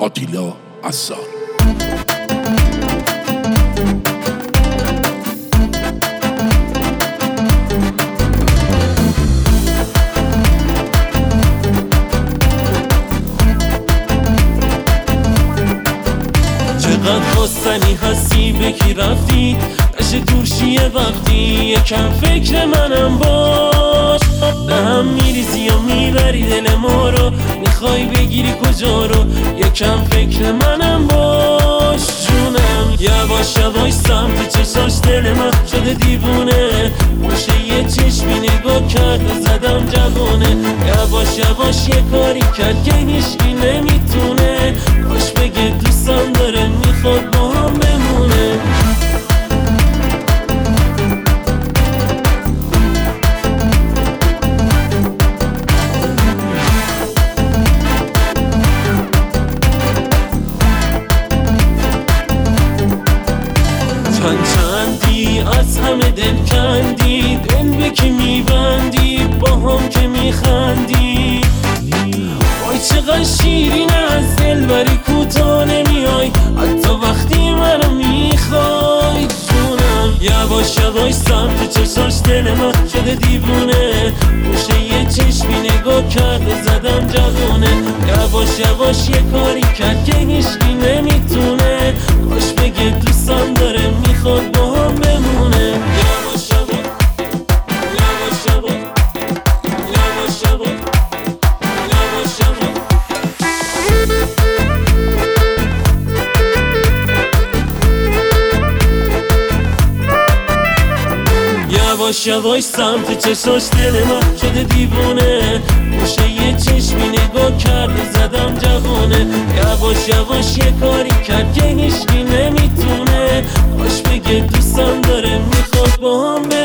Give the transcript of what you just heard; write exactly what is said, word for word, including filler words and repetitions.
آتیلا عصار. چقدر خواستنی هستی بکی رفتی قش دورشیه وقتی یکم فکر منم باش. به هم میریزی و میبری دل ما رو، میخوای بگیری کجا رو، یکم فکر منم باش جونم. یواش یواش سمت چشاش دل من شده دیوونه، باشه یه چشمی نگاه کرد و زدم جوونه. یواش یواش یه کاری کرد که هیچکی نمیتونه، کاش بگه دوستم داره میخواد با هم بمونه. چند چندی از همه دل کندی، دل به که میبندی با هم که میخندی. وای چقدر شیرینه از دل بری کوتا نمیای، حتی وقتی منو میخوای جونم. یواش یواش سمت چشاش دل من شده دیوونه، گوشه یه چشمی نگاه کرد و زدم جوونه. یواش یواش یه کاری کرد که هیچکی نمیتونه، کاش بگه دوستم داره میخواد با هم بمونه. یواش یواش یواش یواش یواش یواش یواش یواش یواش سمت چشاش دل من شده دیوونه، گوشه یه چشمی نگاه کرد و زدم جوونه. یواش یواش یه کاری کرد که هیچکی نمیتونه، کاش بگه دوستم داره میخواد با هم